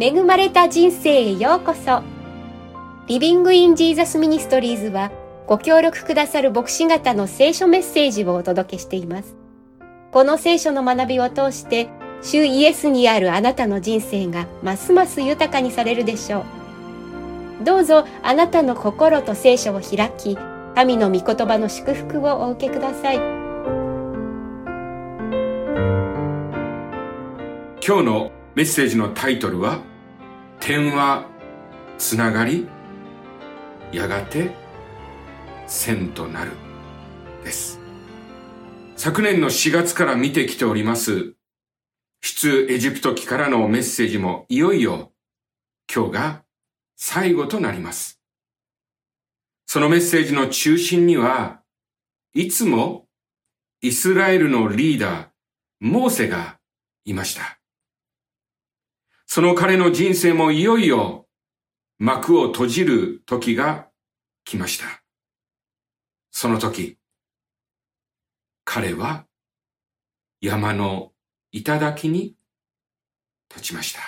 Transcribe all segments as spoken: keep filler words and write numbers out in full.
恵まれた人生へようこそ。リビングインジーザスミニストリーズはご協力くださる牧師方の聖書メッセージをお届けしています。この聖書の学びを通して主イエスにあるあなたの人生がますます豊かにされるでしょう。どうぞあなたの心と聖書を開き、神の御言葉の祝福をお受けください。 今日のメッセージのタイトルは、点はつながり、やがて線となるです。昨年のしがつから見てきております出エジプト記からのメッセージもいよいよ今日が最後となります。そのメッセージの中心にはいつもイスラエルのリーダーモーセがいました。その彼の人生もいよいよ幕を閉じる時が来ました。その時、彼は山の頂に立ちました。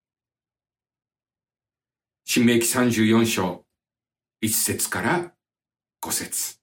申命記さんじゅうよん章いち節からご節。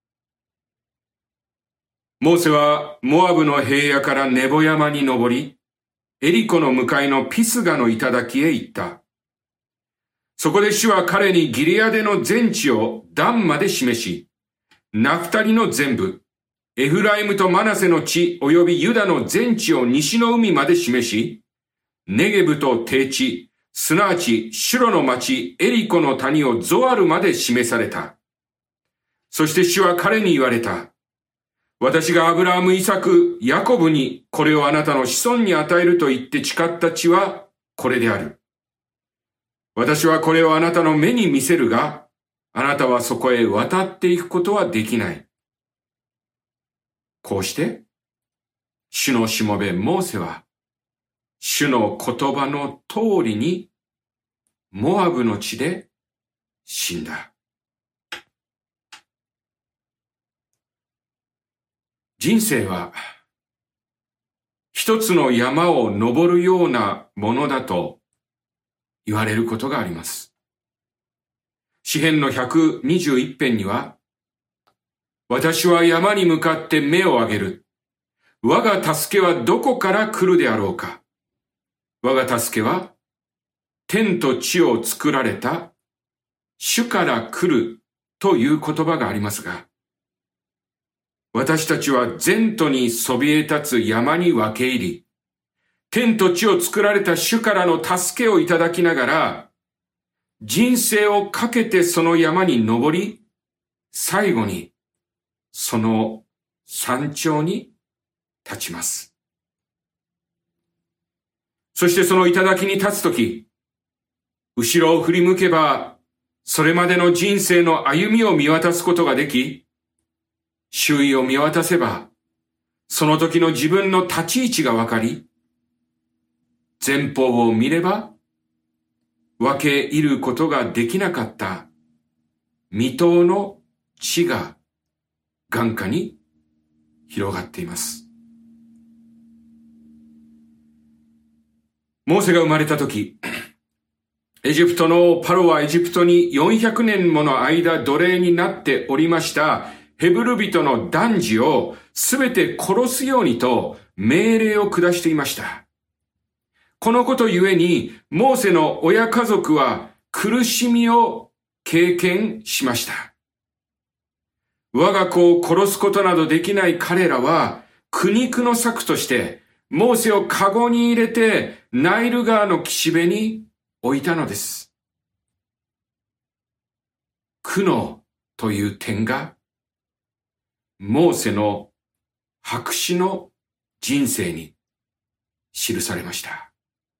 モーセはモアブの平野からネボ山に登り、エリコの向かいのピスガの頂へ行った。そこで主は彼にギレアデの全地をダンまで示し、ナフタリの全部、エフライムとマナセの地及びユダの全地を西の海まで示し、ネゲブと低地、すなわちシュロの町エリコの谷をゾアルまで示された。そして主は彼に言われた。私がアブラハム、イサク、ヤコブにこれをあなたの子孫に与えると言って誓った地はこれである。私はこれをあなたの目に見せるが、あなたはそこへ渡っていくことはできない。こうして、主のしもべモーセは、主の言葉の通りに、モアブの地で死んだ。人生は、一つの山を登るようなものだと言われることがあります。詩編のひゃくにじゅういち編には、私は山に向かって目を上げる。我が助けはどこから来るであろうか。我が助けは天と地を作られた主から来るという言葉がありますが、私たちは前途にそびえ立つ山に分け入り、天と地を作られた主からの助けをいただきながら、人生をかけてその山に登り、最後にその山頂に立ちます。そしてその頂に立つとき、後ろを振り向けば、それまでの人生の歩みを見渡すことができ、周囲を見渡せば、その時の自分の立ち位置がわかり、前方を見れば、分け入ることができなかった未踏の地が眼下に広がっています。モーセが生まれたとき、エジプトのパロはエジプトによんひゃくねんもの間奴隷になっておりましたヘブル人の男児をすべて殺すようにと命令を下していました。このことゆえに、モーセの親家族は苦しみを経験しました。我が子を殺すことなどできない彼らは、苦肉の策として、モーセをカゴに入れて、ナイル川の岸辺に置いたのです。苦悩という点が、モーセの白紙の人生に記されました。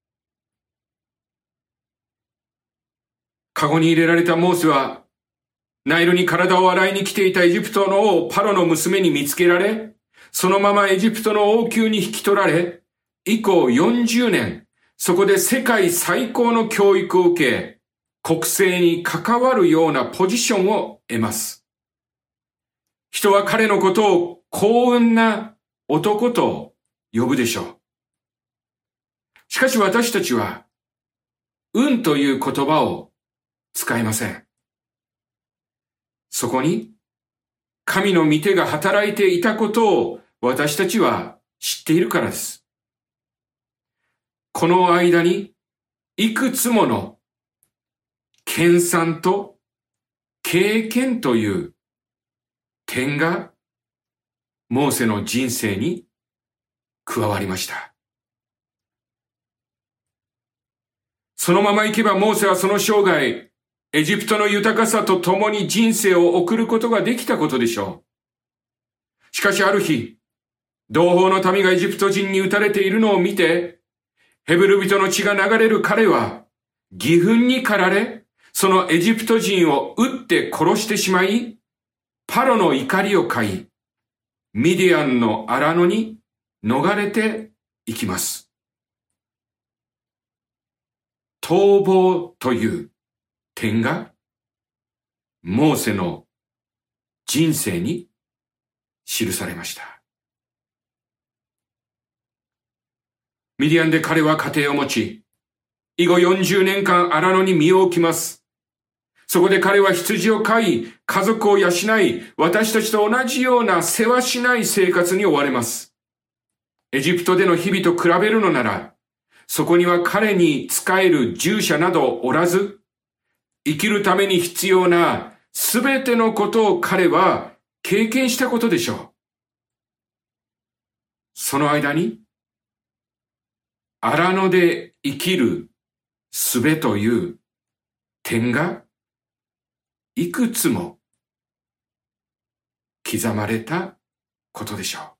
カゴに入れられたモーセは、ナイルに体を洗いに来ていたエジプトの王パロの娘に見つけられ、そのままエジプトの王宮に引き取られ、以降よんじゅうねん、そこで世界最高の教育を受け、国政に関わるようなポジションを得ます。人は彼のことを幸運な男と呼ぶでしょう。しかし私たちは、 運という言葉を使いません。そこに神の御手が働いていたことを私たちは知っているからです。この間にいくつもの研鑽と経験という点がモーセの人生に加わりました。そのまま行けばモーセはその生涯、エジプトの豊かさと共に人生を送ることができたことでしょう。しかしある日、同胞の民がエジプト人に撃たれているのを見て、ヘブル人の血が流れる彼は、義憤に駆られ、そのエジプト人を撃って殺してしまい、パロの怒りを買い、ミディアンの荒野に逃れていきます。逃亡という点が、モーセの人生に記されました。ミディアンで彼は家庭を持ち、以後よんじゅうねんかん荒野に身を置きます。そこで彼は羊を飼い、家族を養い、私たちと同じような世話しない生活に追われます。エジプトでの日々と比べるのなら、そこには彼に仕える従者などおらず、生きるために必要なすべてのことを彼は経験したことでしょう。その間に、荒野で生きる術という点がいくつも刻まれたことでしょう。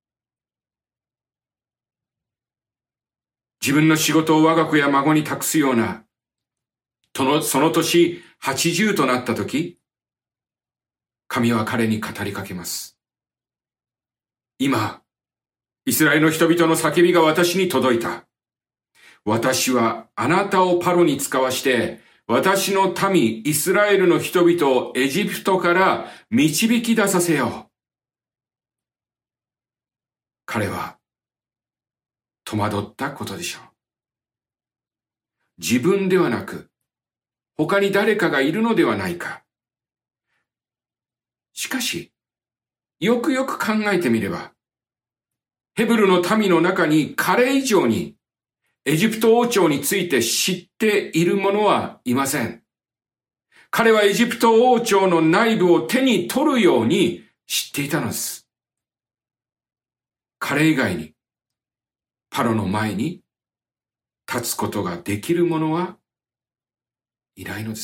自分の仕事を我が子や孫に託すような、その、その年はちじゅうとなったとき、神は彼に語りかけます。今、イスラエルの人々の叫びが私に届いた。私はあなたをパロに使わして、私の民イスラエルの人々をエジプトから導き出させよう。彼は戸惑ったことでしょう。自分ではなく、他に誰かがいるのではないか。しかし、よくよく考えてみれば、ヘブルの民の中に彼以上にエジプト王朝について知っている者はいません。彼はエジプト王朝の内部を手に取るように知っていたのです。彼以外にパロの前に立つことができる者はいないのです。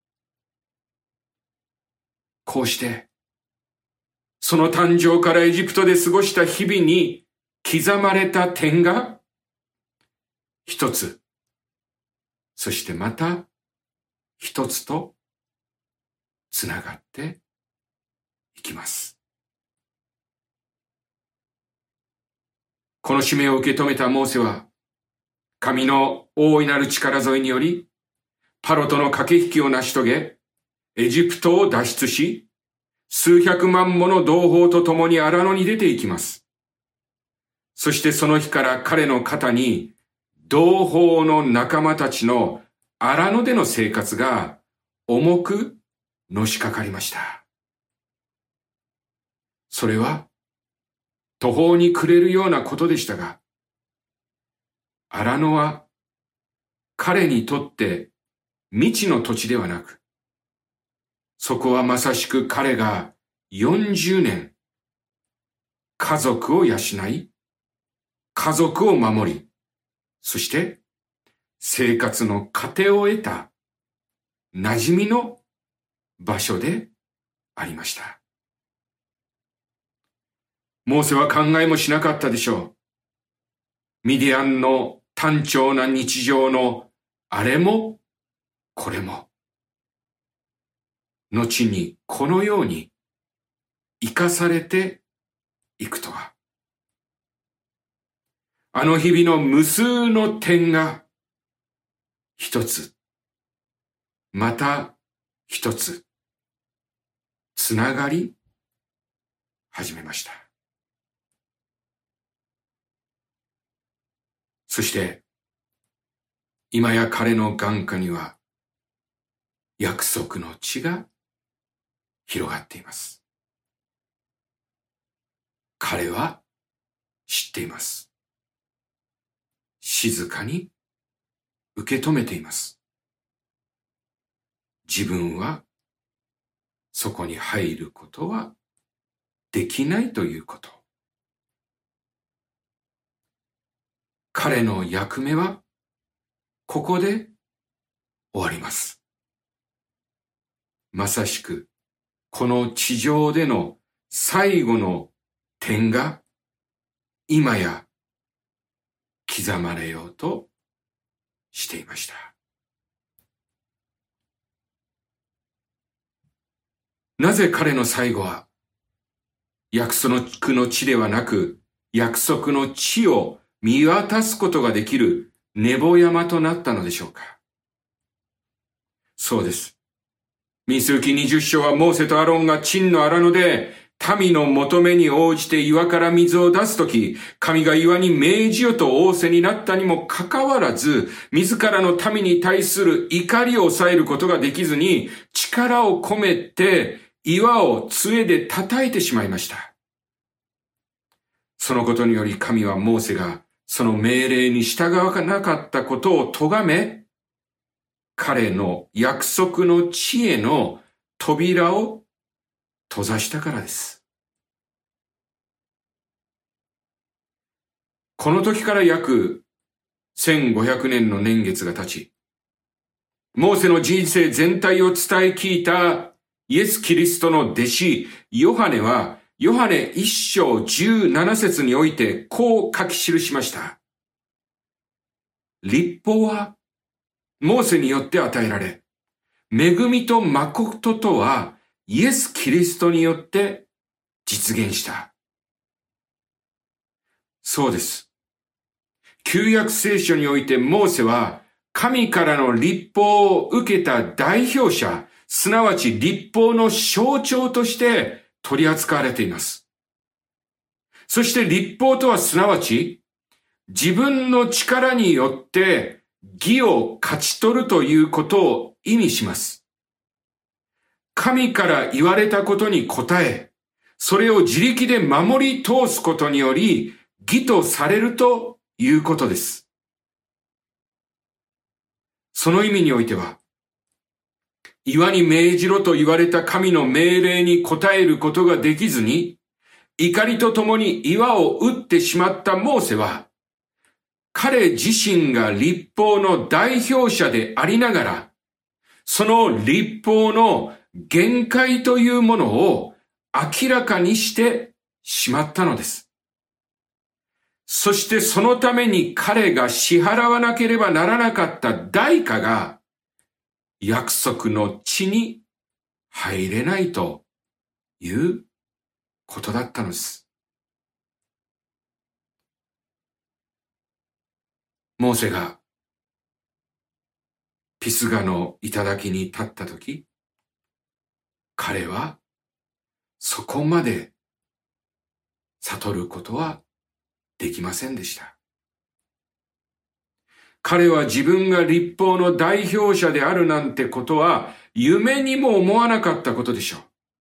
こうして、その誕生からエジプトで過ごした日々に刻まれた点が一つ、そしてまた一つとつながっていきます。この使命を受け止めたモーセは、神の大いなる力添えにより、パロとの駆け引きを成し遂げ、エジプトを脱出し、数百万もの同胞と共に荒野に出ていきます。そしてその日から彼の肩に、同胞の仲間たちの荒野での生活が重くのしかかりました。それは途方に暮れるようなことでしたが、荒野は彼にとって未知の土地ではなく、そこはまさしく彼がよんじゅうねん家族を養い、家族を守り、そして生活の糧を得た馴染みの場所でありました。モーセは考えもしなかったでしょう。ミディアンの単調な日常のあれもこれも、後にこのように生かされていくとは。あの日々の無数の点が一つ、また一つ、つながり始めました。そして、 今や彼の眼下には約束の地が広がっています。彼は知っています。静かに受け止めています。自分はそこに入ることはできないということ。彼の役目はここで終わります。まさしくこの地上での最後の点が今や刻まれようとしていました。なぜ彼の最後は約束の地ではなく約束の地を見渡すことができるネボ山となったのでしょうか。そうです。民数記にじゅっ章はモーセとアロンが陳の荒野で民の求めに応じて岩から水を出すとき、神が岩に命じよと仰せになったにもかかわらず、自らの民に対する怒りを抑えることができずに、力を込めて岩を杖で叩いてしまいました。そのことにより神はモーセがその命令に従わなかったことを咎め、彼の約束の地への扉を閉ざしたからです。この時から約せんごひゃくねんの年月が経ち、モーセの人生全体を伝え聞いたイエス・キリストの弟子ヨハネは、ヨハネ一章十七節においてこう書き記しました。律法はモーセによって与えられ、恵みと誠とはイエス・キリストによって実現した。そうです。旧約聖書においてモーセは神からの律法を受けた代表者、すなわち律法の象徴として取り扱われています。そして律法とはすなわち自分の力によって義を勝ち取るということを意味します。神から言われたことに応え、それを自力で守り通すことにより義とされるということです。その意味においては、岩に命じろと言われた神の命令に応えることができずに、怒りとともに岩を打ってしまったモーセは、彼自身が律法の代表者でありながら、その律法の限界というものを明らかにしてしまったのです。そしてそのために彼が支払わなければならなかった代価が、約束の地に入れないということだったのです。モーセがピスガの頂に立ったとき、彼はそこまで悟ることはできませんでした。彼は自分が律法の代表者であるなんてことは夢にも思わなかったことでしょう。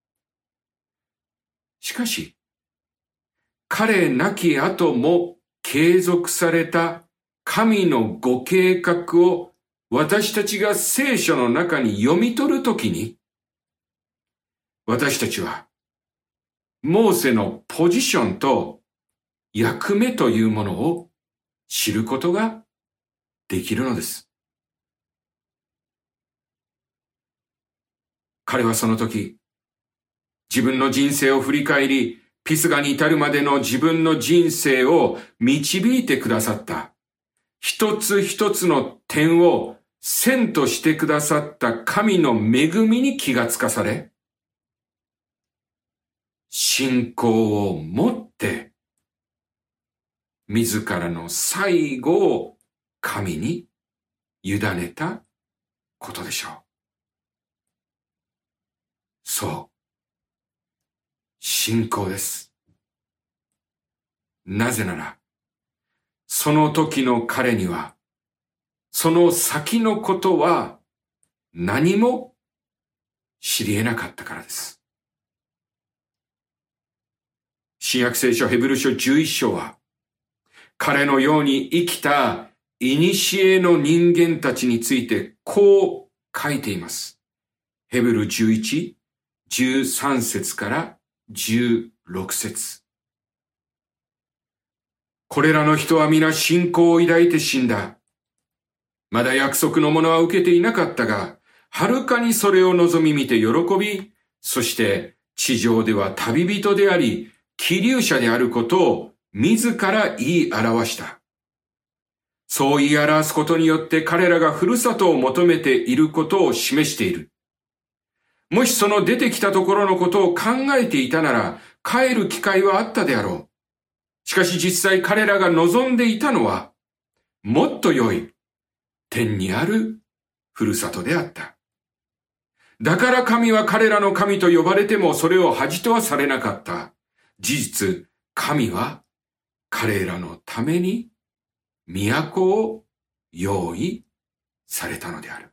しかし、彼なき後も継続された神のご計画を私たちが聖書の中に読み取るときに、私たちはモーセのポジションと役目というものを知ることができるのです。彼はその時、自分の人生を振り返り、ピスガに至るまでの自分の人生を導いてくださった。一つ一つの点を線としてくださった神の恵みに気がつかされ、信仰を持って自らの最後を神に委ねたことでしょう。そう。信仰です。なぜなら、その時の彼にはその先のことは何も知り得なかったからです。新約聖書ヘブル書じゅういっ章は、彼のように生きた古の人間たちについてこう書いています。ヘブルじゅういち、じゅうさん節からじゅうろく節。これらの人は皆信仰を抱いて死んだ。まだ約束のものは受けていなかったが、はるかにそれを望み見て喜び、そして地上では旅人であり、寄留者であることを自ら言い表した。そう言い表すことによって彼らがふるさとを求めていることを示している。もしその出てきたところのことを考えていたなら、帰る機会はあったであろう。しかし実際彼らが望んでいたのは、もっと良い天にあるふるさとであった。だから神は彼らの神と呼ばれてもそれを恥とはされなかった。事実、神は彼らのために都を用意されたのである。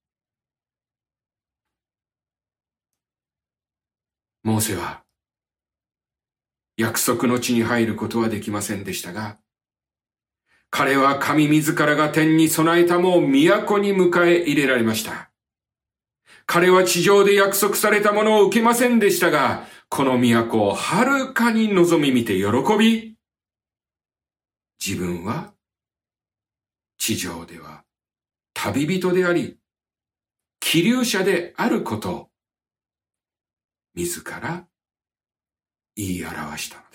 モーセは約束の地に入ることはできませんでしたが、彼は神自らが天に備えたも都に迎え入れられました。彼は地上で約束されたものを受けませんでしたが、この都をはるかに望み見て喜び、自分は地上では旅人であり、寄留者であることを自ら言い表したのです。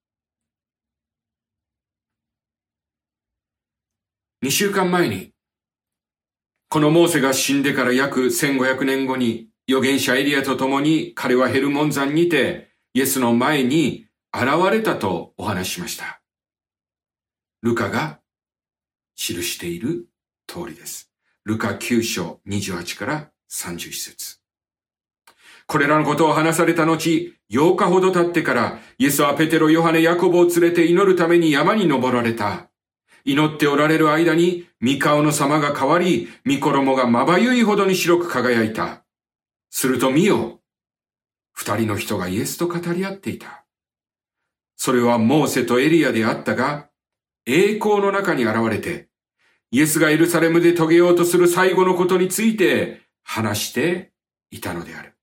にしゅうかんまえに、このモーセが死んでから約せんごひゃくねんごに、預言者エリアと共に彼はヘルモン山にてイエスの前に現れたとお話ししました。ルカが記している通りです。ルカきゅう章にじゅうはちからさんじゅういち節。これらのことを話された後、ようかほど経ってから、イエスはペテロ、ヨハネ、ヤコブを連れて祈るために山に登られた。祈っておられる間に、御顔の様が変わり、御衣がまばゆいほどに白く輝いた。すると見よ、二人の人がイエスと語り合っていた。それはモーセとエリアであったが、栄光の中に現れて、イエスがエルサレムで遂げようとする最後のことについて話していたのである。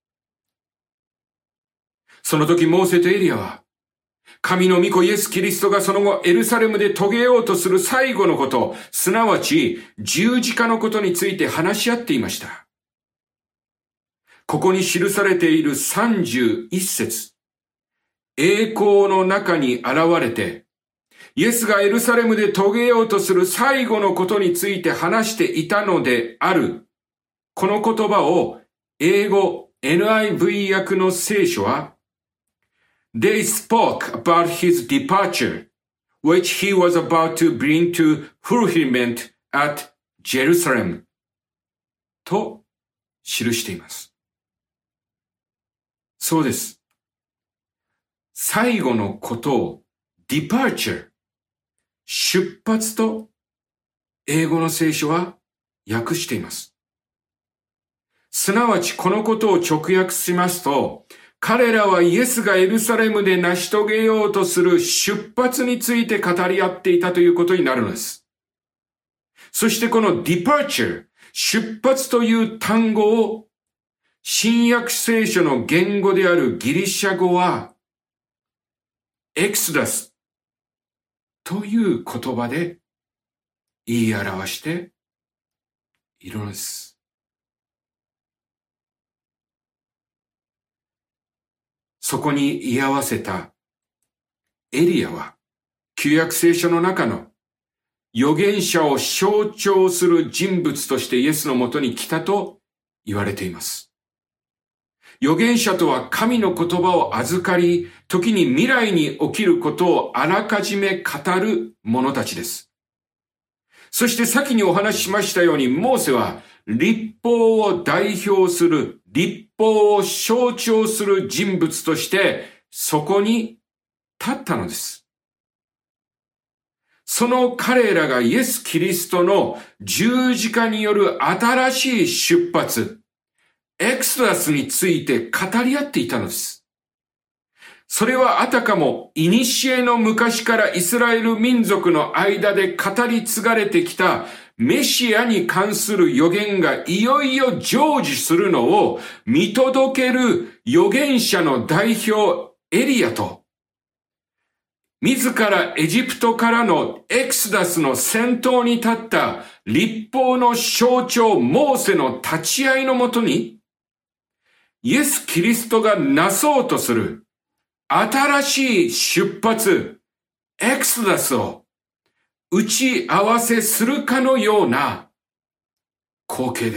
その時モーセとエリアは、神の御子イエス・キリストがその後エルサレムで遂げようとする最後のこと、すなわち十字架のことについて話し合っていました。ここに記されているさんじゅういち節、栄光の中に現れて、イエスがエルサレムで遂げようとする最後のことについて話していたのである。この言葉を英語 エヌアイブイ 訳の聖書は、They spoke about his departure, which he was about to bring to fulfillment at Jerusalem と記しています。そうです。最後のことを departure、出発と英語の聖書は訳しています。すなわちこのことを直訳しますと、彼らはイエスがエルサレムで成し遂げようとする出発について語り合っていたということになるのです。そしてこの departure、出発という単語を新約聖書の言語であるギリシャ語はエクソダスという言葉で言い表しているのです。そこに居合わせたエリアは旧約聖書の中の預言者を象徴する人物としてイエスのもとに来たと言われています。預言者とは神の言葉を預かり、時に未来に起きることをあらかじめ語る者たちです。そして先にお話ししましたように、モーセは律法を代表する、律法を象徴する人物としてそこに立ったのです。 その彼らがイエス・キリストの十字架による新しい出発、エクソダスについて語り合っていたのです。それはあたかも古の昔からイスラエル民族の間で語り継がれてきたメシアに関する予言がいよいよ成就するのを見届ける預言者の代表エリアと、自らエジプトからのエクソダスの先頭に立った立法の象徴モーセの立ち会いのもとに、イエス・キリストがなそうとする新しい出発、エクソダスを打ち合わせするかのような光景です。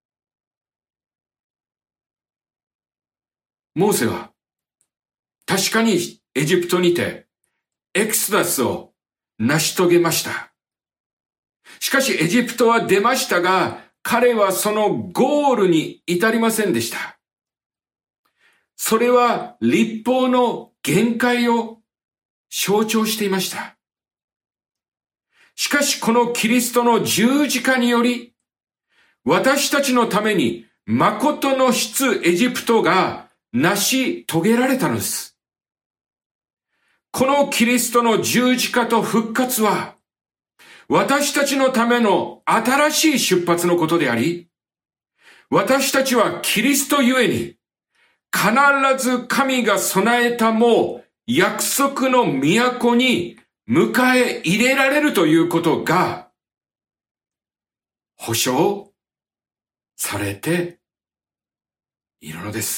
モーセは確かにエジプトにてエクソダスを成し遂げました。しかしエジプトは出ましたが、彼はそのゴールに至りませんでした。それは律法の限界を象徴していました。しかしこのキリストの十字架により、私たちのために誠の出エジプトが成し遂げられたのです。このキリストの十字架と復活は、私たちのための新しい出発のことであり、私たちはキリストゆえに、必ず神が備えたもう約束の都に迎え入れられるということが保証されているのです。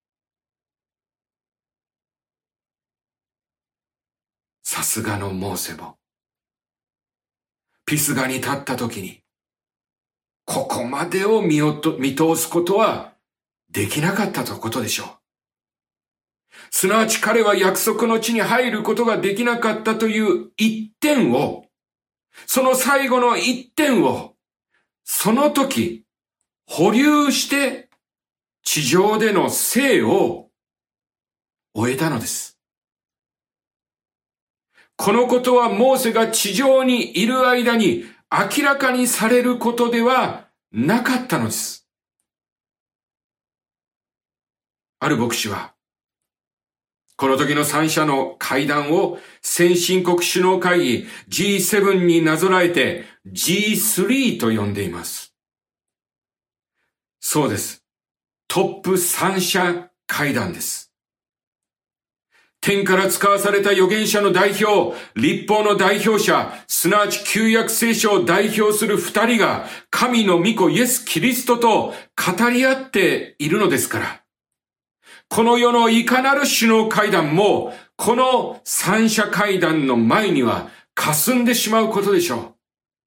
さすがのモーセもピスガに立った時にここまでを見よと見通すことはできなかったということでしょう。すなわち彼は約束の地に入ることができなかったという一点を、その最後の一点を、その時、保留して地上での生を終えたのです。このことはモーセが地上にいる間に明らかにされることではなかったのです。ある牧師は、この時の三者の会談を先進国首脳会議 ジーセブン になぞらえて ジースリー と呼んでいます。そうです。トップ三者会談です。天から使わされた預言者の代表、律法の代表者、すなわち旧約聖書を代表する二人が神の御子イエス・キリストと語り合っているのですから。この世のいかなる首脳会談も、この三者会談の前には霞んでしまうことでしょう。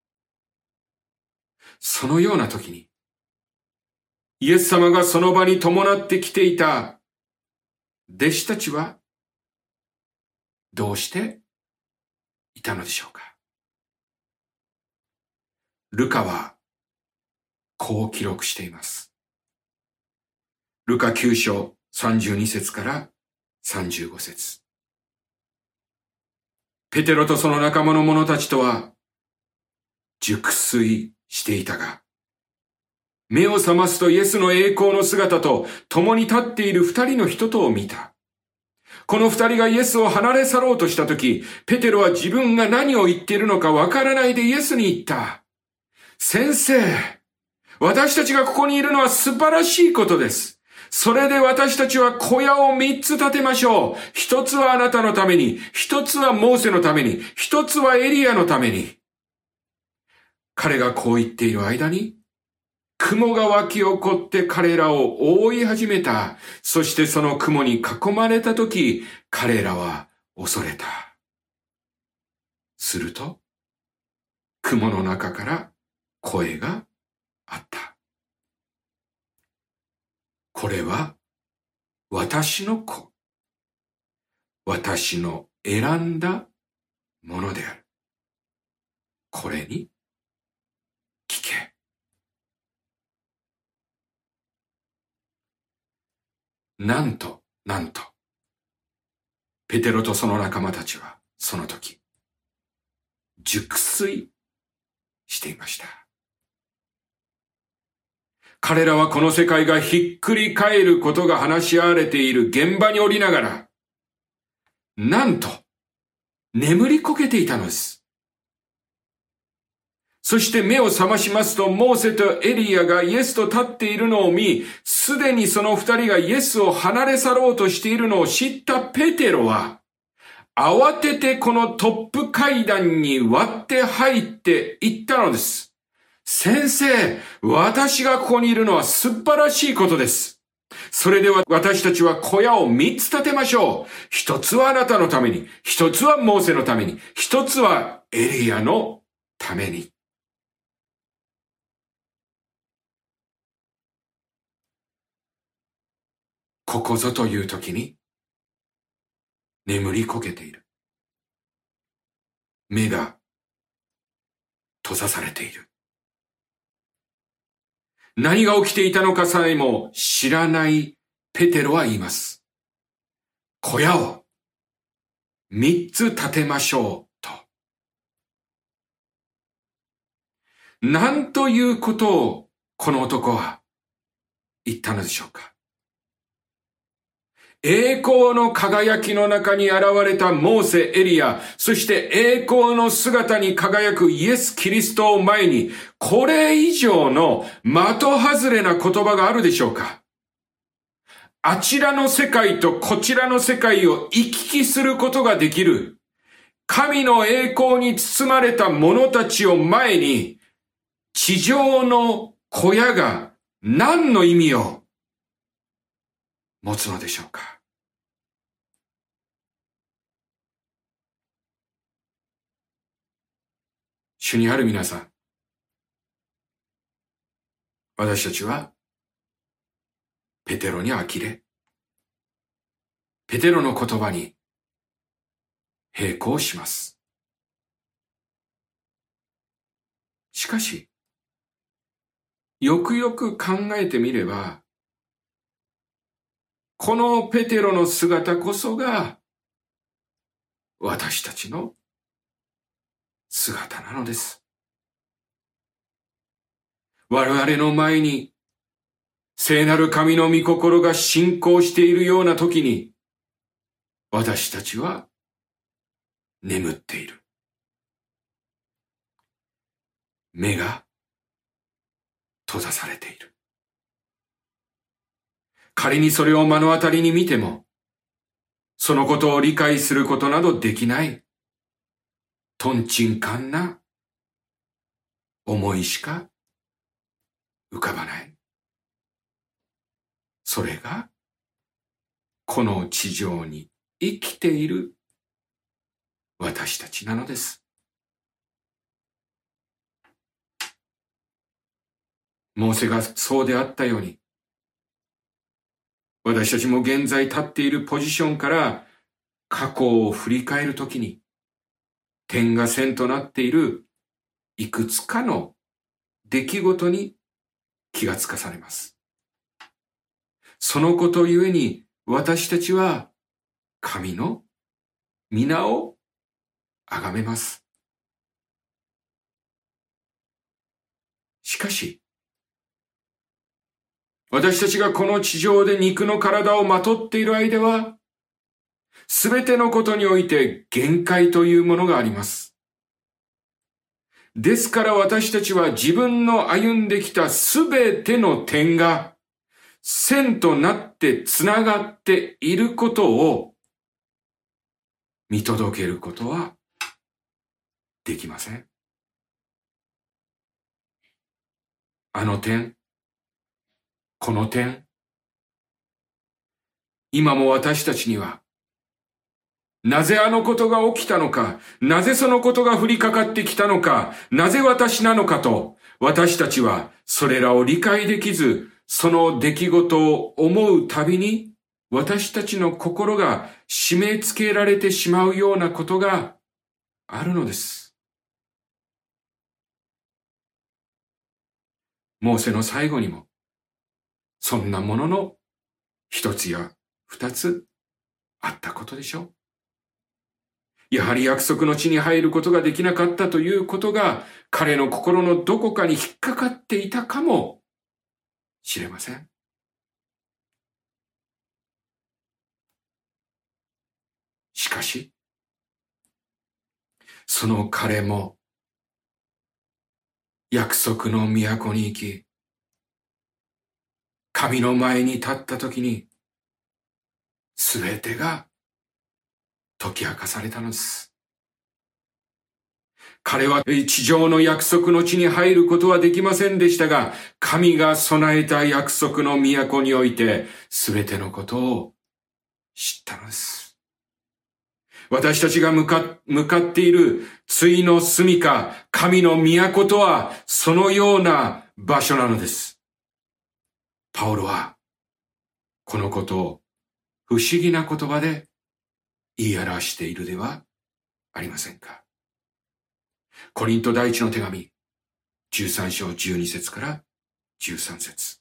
そのような時に、イエス様がその場に伴ってきていた弟子たちは、どうしていたのでしょうか。ルカは、こう記録しています。ルカきゅう章さんじゅうに節からさんじゅうご節。ペテロとその仲間の者たちとは熟睡していたが、目を覚ますとイエスの栄光の姿と共に立っている二人の人とを見た。この二人がイエスを離れ去ろうとしたとき、ペテロは自分が何を言っているのかわからないでイエスに言った。先生、私たちがここにいるのは素晴らしいことです。それで私たちは小屋を三つ建てましょう。一つはあなたのために、一つはモーセのために、一つはエリアのために。彼がこう言っている間に、雲が湧き起こって彼らを覆い始めた。そしてその雲に囲まれたとき、彼らは恐れた。すると、雲の中から声があった。これは私の子。私の選んだものである。これに聞け。なんと、なんと、ペテロとその仲間たちはその時、 熟睡していました。彼らはこの世界がひっくり返ることが話し合われている現場におりながら、なんと眠りこけていたのです。そして目を覚ましますと、モーセとエリアがイエスと立っているのを見、すでにその二人がイエスを離れ去ろうとしているのを知ったペテロは、慌ててこのトップ階段に割って入っていったのです。先生、私がここにいるのは素晴らしいことです。それでは私たちは小屋を三つ建てましょう。一つはあなたのために、一つはモーセのために、一つはエリアのために。ここぞという時に眠りこけている。目が閉ざされている。何が起きていたのかさえも知らないペテロは言います。小屋を三つ建てましょうと。何ということをこの男は言ったのでしょうか。栄光の輝きの中に現れたモーセ、エリア、そして栄光の姿に輝くイエス・キリストを前に、これ以上の的外れな言葉があるでしょうか。あちらの世界とこちらの世界を行き来することができる、神の栄光に包まれた者たちを前に、地上の小屋が何の意味を持つのでしょうか。主にある皆さん、私たちはペテロに呆れ、ペテロの言葉に並行します。しかし、よくよく考えてみれば、このペテロの姿こそが私たちの姿なのです。我々の前に聖なる神の御心が進行しているような時に、私たちは眠っている。目が閉ざされている。仮にそれを目の当たりに見ても、そのことを理解することなどできない、とんちんかんな思いしか浮かばない。それが、この地上に生きている私たちなのです。モーセがそうであったように、私たちも現在立っているポジションから過去を振り返るときに、点が線となっているいくつかの出来事に気がつかされます。そのことゆえに私たちは神の皆をあがめます。しかし、私たちがこの地上で肉の体をまとっている間は、すべてのことにおいて限界というものがあります。ですから私たちは自分の歩んできたすべての点が線となってつながっていることを見届けることはできません。あの点、この点、今も私たちには、なぜあのことが起きたのか、なぜそのことが降りかかってきたのか、なぜ私なのかと、私たちはそれらを理解できず、その出来事を思うたびに、私たちの心が締め付けられてしまうようなことがあるのです。モーセの最後にも、そんなものの一つや二つあったことでしょう。 やはり約束の地に入ることができなかったということが彼の心のどこかに引っかかっていたかもしれません。しかし、その彼も約束の都に行き、神の前に立ったときに、すべてが解き明かされたのです。彼は地上の約束の地に入ることはできませんでしたが、神が備えた約束の都において、すべてのことを知ったのです。私たちが向か、向かっている対の住処、神の都とは、そのような場所なのです。パウロは、このことを不思議な言葉で言い表しているではありませんか。コリント第一の手紙、じゅうさん章じゅうに節からじゅうさん節。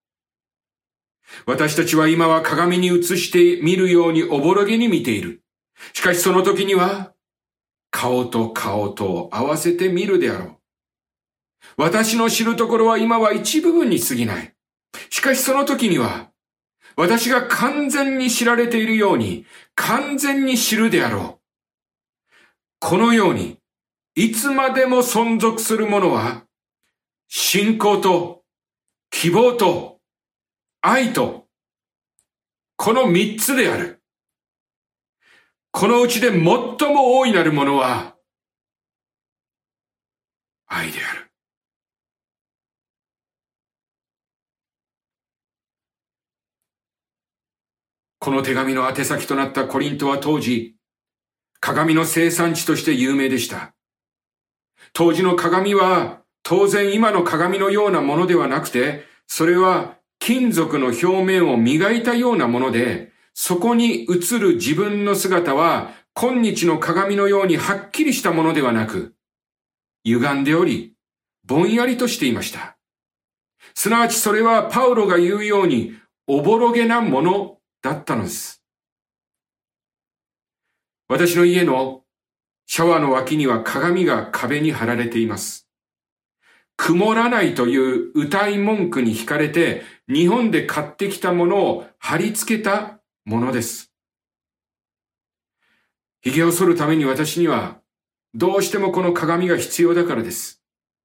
私たちは今は鏡に映して見るようにおぼろげに見ている。しかしその時には、顔と顔とを合わせて見るであろう。私の知るところは今は一部分に過ぎない。しかしその時には、私が完全に知られているように、完全に知るであろう。このように、いつまでも存続するものは、信仰と、希望と、愛と、この三つである。このうちで最も大いなるものは、愛である。この手紙の宛先となったコリントは当時、鏡の生産地として有名でした。当時の鏡は当然今の鏡のようなものではなくて、それは金属の表面を磨いたようなもので、そこに映る自分の姿は今日の鏡のようにはっきりしたものではなく、歪んでおり、ぼんやりとしていました。すなわちそれはパウロが言うように、おぼろげなものだったのです。私の家のシャワーの脇には鏡が壁に貼られています。曇らないという謳い文句に惹かれて、日本で買ってきたものを貼り付けたものです。髭を剃るために私には、どうしてもこの鏡が必要だからです。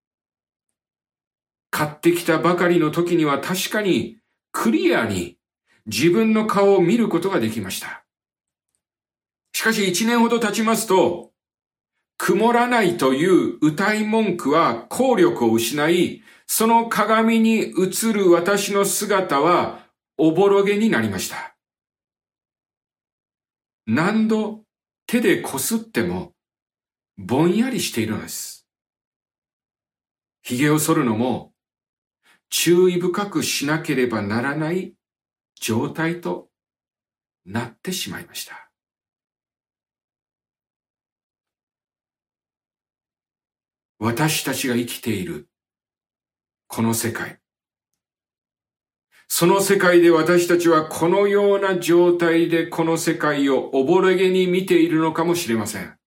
買ってきたばかりの時には確かにクリアに自分の顔を見ることができました。しかし一年ほど経ちますと、曇らないという謳い文句は効力を失い、その鏡に映る私の姿はおぼろげになりました。何度手でこすってもぼんやりしているのです。髭を剃るのも注意深くしなければならない状態となってしまいました。私たちが生きているこの世界。その世界で私たちはこのような状態でこの世界をおぼろげに見ているのかもしれません。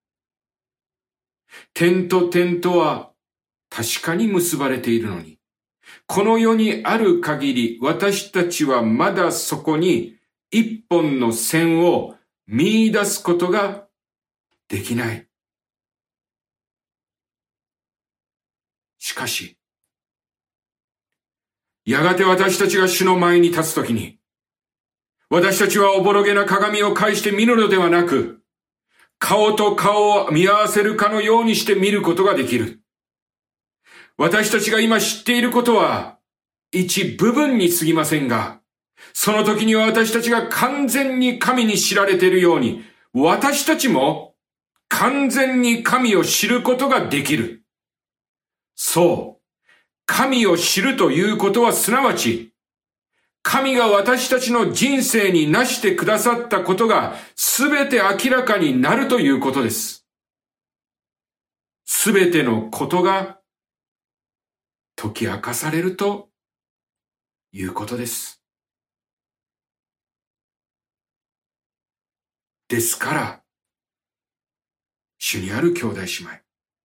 点と点とは確かに結ばれているのに、この世にある限り私たちはまだそこに一本の線を見出すことができない。しかし、やがて私たちが主の前に立つときに、私たちはおぼろげな鏡を介して見るのではなく、顔と顔を見合わせるかのようにして見ることができる。私たちが今知っていることは一部分に過ぎませんが、その時には私たちが完全に神に知られているように、私たちも完全に神を知ることができる。そう。神を知るということはすなわち、神が私たちの人生になしてくださったことがすべて明らかになるということです。すべてのことが解き明かされるということです。ですから、 主にある兄弟姉妹。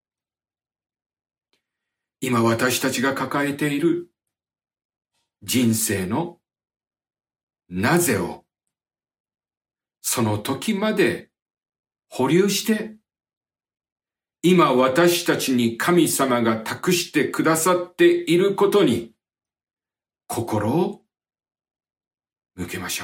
今私たちが抱えている人生のなぜをその時まで保留して、今私たちに神様が託してくださっていることに心を向けましょう。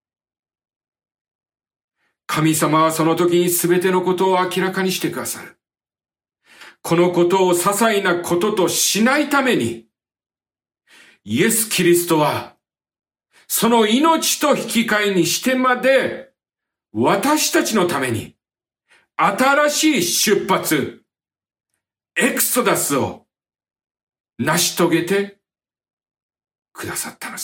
神様はその時にすべてのことを明らかにしてくださる。このことを些細なこととしないために、イエス・キリストはその命と引き換えにしてまで私たちのために新しい出発、エクソダスを成し遂げてくださったのです。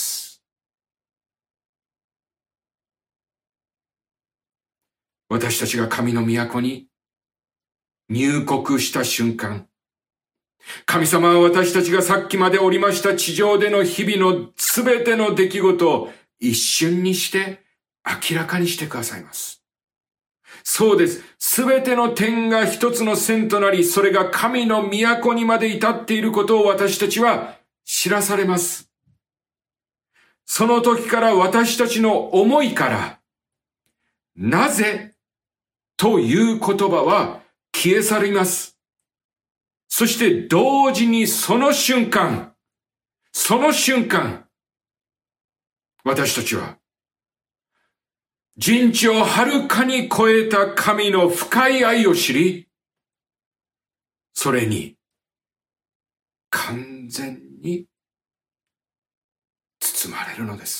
私たちが神の都に入国した瞬間、神様は私たちがさっきまでおりました地上での日々のすべての出来事を一瞬にして明らかにしてくださいます。そうです。すべての点が一つの線となり、それが神の都にまで至っていることを私たちは知らされます。その時から私たちの思いから、なぜという言葉は消え去ります。そして同時にその瞬間、その瞬間、私たちは人知をはるかに超えた神の深い愛を知り、それに完全に包まれるのです。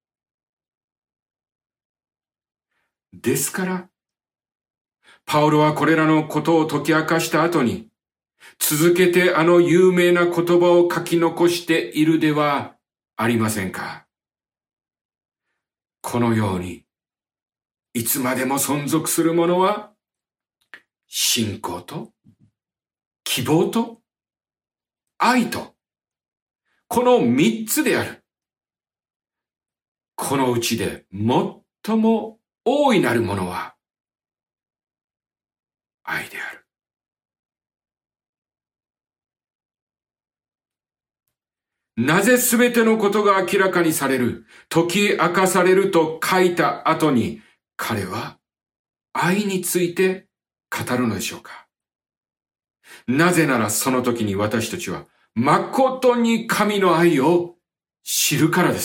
ですから、パウロはこれらのことを解き明かした後に、続けてあの有名な言葉を書き残しているではありませんか。このように、いつまでも存続するものは、信仰と、希望と、愛と、この三つである。このうちで最も大いなるものは、愛である。なぜすべてのことが明らかにされる、解き明かされると書いた後に、彼は愛について語るのでしょうか。なぜならその時に私たちは誠に神の愛を知るからです。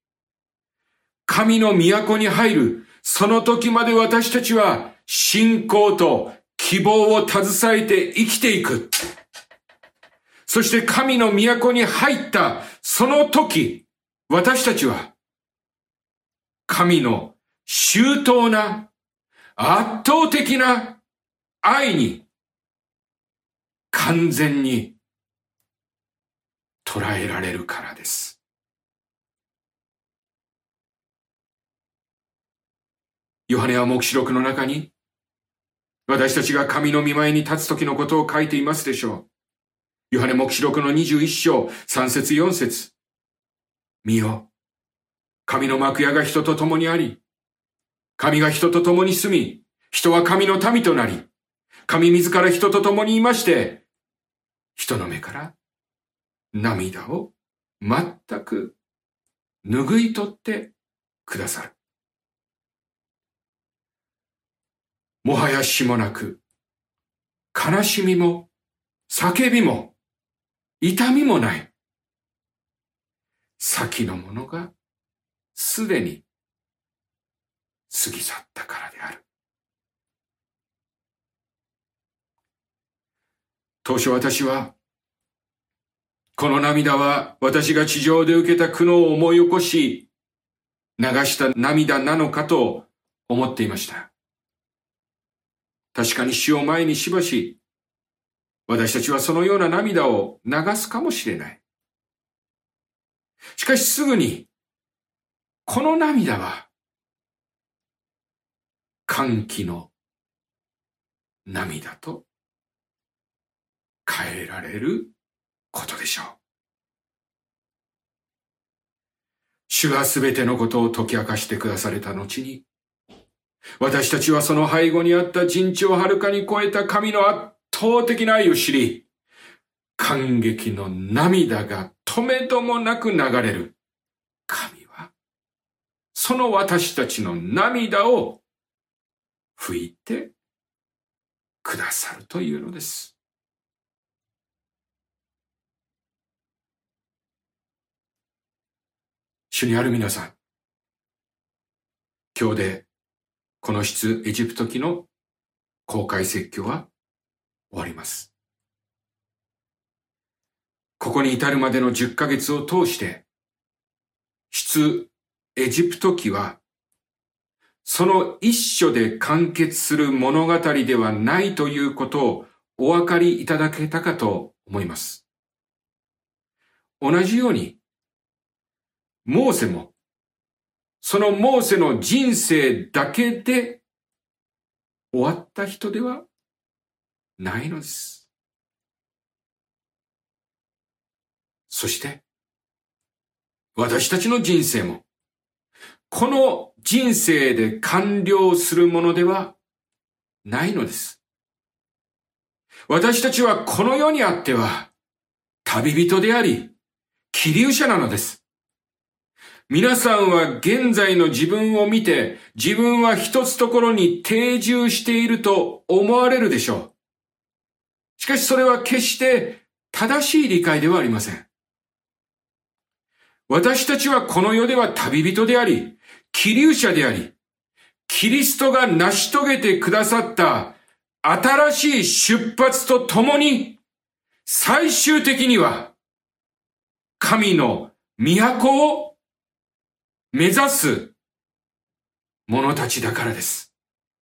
神の都に入るその時まで私たちは信仰と希望を携えて生きていく。そして神の都に入ったその時、私たちは神の周到な圧倒的な愛に完全に捉えられるからです。ヨハネは黙示録の中に私たちが神の御前に立つ時のことを書いていますでしょう。ヨハネ黙示録のにじゅういっ章さん節よん節。見よ、神の幕屋が人と共にあり、神が人と共に住み、人は神の民となり、神自ら人と共にいまして、人の目から涙を全く拭い取ってくださる。もはやしもなく、悲しみも叫びも痛みもない。先のものがすでに過ぎ去ったからである。当初私は、この涙は私が地上で受けた苦悩を思い起こし、流した涙なのかと思っていました。確かに死を前にしばし、私たちはそのような涙を流すかもしれない。しかしすぐに、この涙は、歓喜の涙と変えられることでしょう。主がすべてのことを解き明かしてくだされた後に、 私たちはその背後にあった人知をはるかに超えた神の圧倒的な愛を知り、感激の涙が止めどもなく流れる。神は、その私たちの涙を拭いてくださるというのです。主にある皆さん、今日でこの出エジプト記の公開説教は終わります。ここに至るまでのじゅっかげつを通して、出エジプト記は、その一書で完結する物語ではないということをお分かりいただけたかと思います。同じように、モーセも、そのモーセの人生だけで終わった人ではないのです。そして、私たちの人生も、この人生で完了するものではないのです。私たちはこの世にあっては、旅人であり、希留者なのです。皆さんは現在の自分を見て、自分は一つところに定住していると思われるでしょう。しかしそれは決して正しい理解ではありません。私たちはこの世では旅人であり、希留者であり、キリストが成し遂げてくださった新しい出発とともに、最終的には神の都を目指す者たちだからです。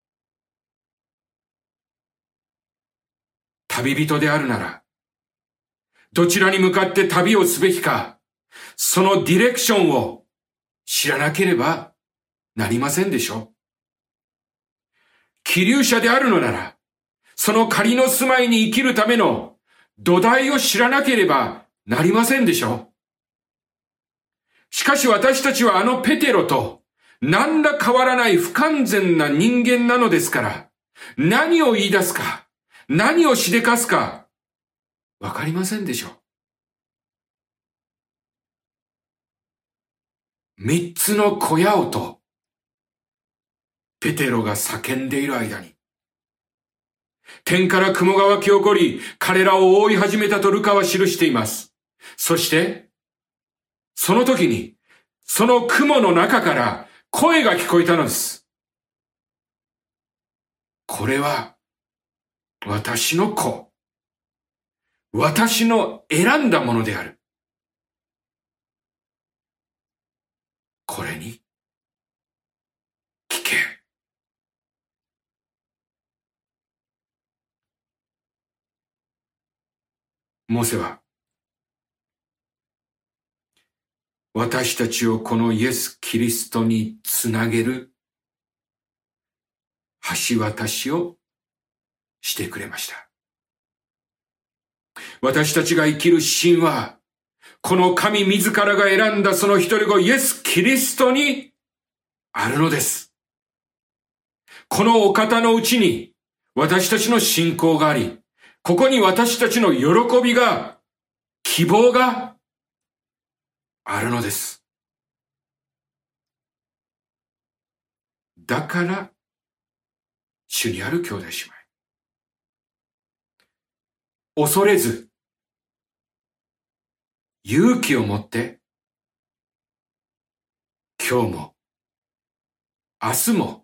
旅人であるなら、どちらに向かって旅をすべきか、そのディレクションを知らなければなりませんでしょう。希留者であるのなら、その仮の住まいに生きるための土台を知らなければなりませんでしょう。しかし私たちはあのペテロと何ら変わらない不完全な人間なのですから、何を言い出すか、何をしでかすか、わかりませんでしょう。三つの小屋をと、ペテロが叫んでいる間に、天から雲が湧き起こり、彼らを覆い始めたとルカは記しています。そして、その時に、その雲の中から声が聞こえたのです。これは、私の子。私の選んだものである。これに、聞け。モーセは、私たちをこのイエス・キリストにつなげる橋渡しをしてくれました。私たちが生きる神は、この神自らが選んだその一人子イエス・キリストにあるのです。このお方のうちに私たちの信仰があり、ここに私たちの喜びが、希望があるのです。だから、主にある兄弟姉妹。恐れず、勇気を持って、今日も、明日も、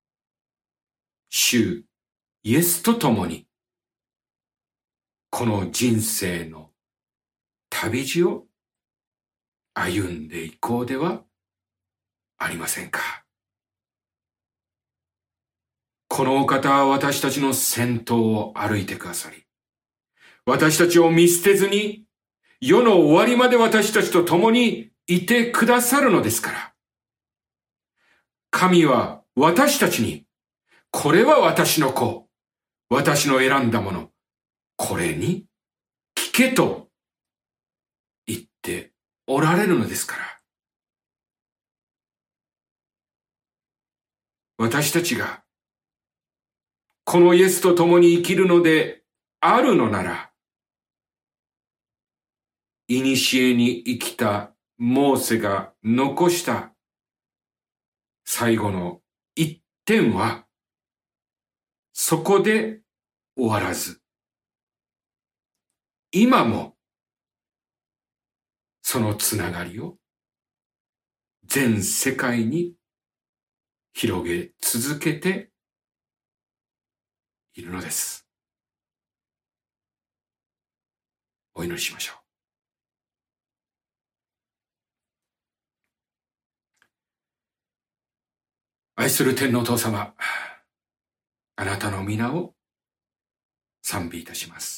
主イエスと共に、この人生の旅路を歩んでいこうではありませんか。このお方は私たちの先頭を歩いてくださり、私たちを見捨てずに、世の終わりまで私たちと共にいてくださるのですから。神は私たちに、これは私の子、私の選んだもの、これに聞けと言っておられるのですから。 私たちがこのイエスと共に生きるのであるのなら、古に生きたモーセが残した最後の一点は、そこで終わらず、今もそのつながりを全世界に広げ続けているのです。お祈りしましょう。愛する天のお父様、あなたの皆を賛美いたします。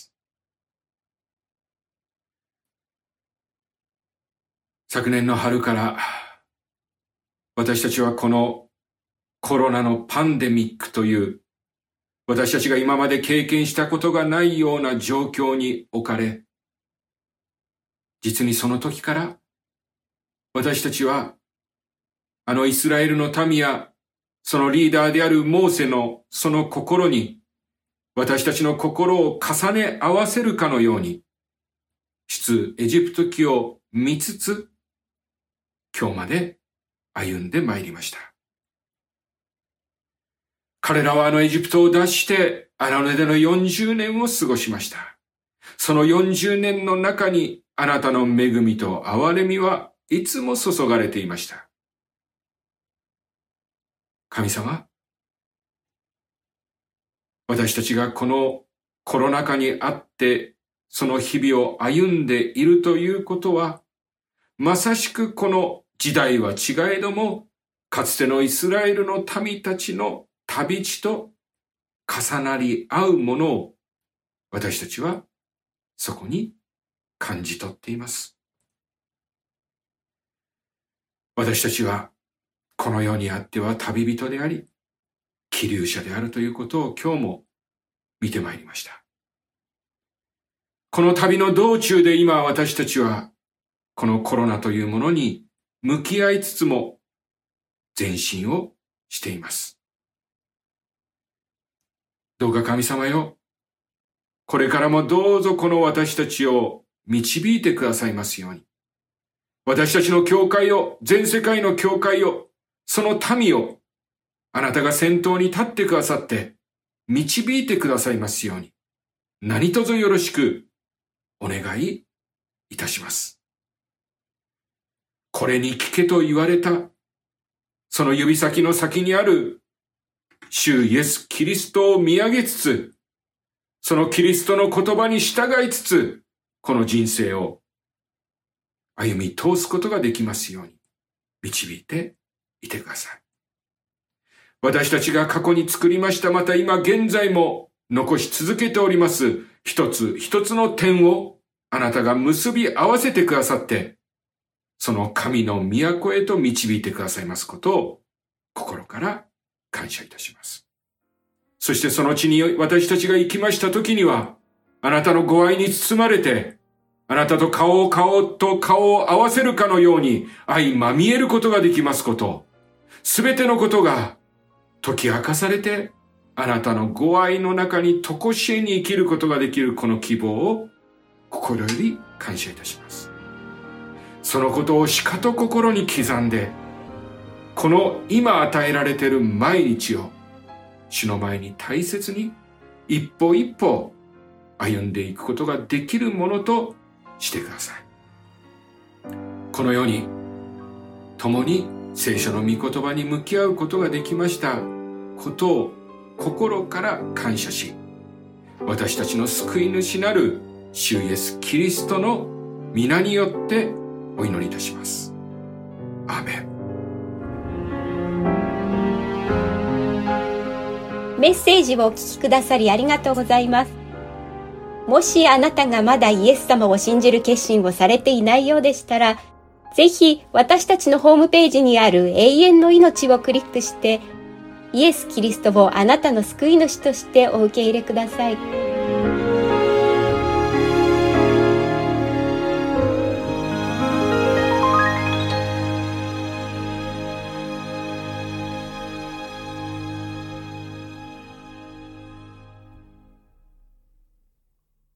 昨年の春から私たちはこのコロナのパンデミックという私たちが今まで経験したことがないような状況に置かれ、実にその時から私たちはあのイスラエルの民やそのリーダーであるモーセのその心に私たちの心を重ね合わせるかのように、出エジプト記を見つつ今日まで歩んでまいりました。彼らはあのエジプトを脱して荒野でのよんじゅうねんを過ごしました。そのよんじゅうねんの中にあなたの恵みと憐れみはいつも注がれていました。神様、私たちがこのコロナ禍にあってその日々を歩んでいるということは、まさしくこの時代は違えども、かつてのイスラエルの民たちの旅路と重なり合うものを私たちはそこに感じ取っています。私たちはこの世にあっては旅人であり、寄留者であるということを今日も見てまいりました。この旅の道中で今私たちはこのコロナというものに向き合いつつも前進をしています。どうか神様よ、これからもどうぞこの私たちを導いてくださいますように。私たちの教会を、全世界の教会を、その民を、あなたが先頭に立ってくださって、導いてくださいますように、何卒よろしくお願いいたします。これに聞けと言われた、その指先の先にある主イエス・キリストを見上げつつ、そのキリストの言葉に従いつつ、この人生を歩み通すことができますように導いていてください。私たちが過去に作りました、また今現在も残し続けております一つ一つの点をあなたが結び合わせてくださって、その神の都へと導いてくださいますことを心から感謝いたします。そしてその地に私たちが行きました時には、あなたのご愛に包まれて、あなたと顔を顔と顔を合わせるかのように相まみえることができますこと、すべてのことが解き明かされて、あなたのご愛の中に常しえに生きることができるこの希望を心より感謝いたします。そのことをしかと心に刻んで、この今与えられている毎日を主の前に大切に一歩一歩歩んでいくことができるものとしてください。このように共に聖書の御言葉に向き合うことができましたことを心から感謝し、私たちの救い主なる主イエスキリストの皆によってお祈りいたします。アーメン。 メッセージをお聞きくださりありがとうございます。もしあなたがまだイエス様を信じる決心をされていないようでしたら、ぜひ私たちのホームページにある永遠の命をクリックして、イエス・キリストをあなたの救い主としてお受け入れください。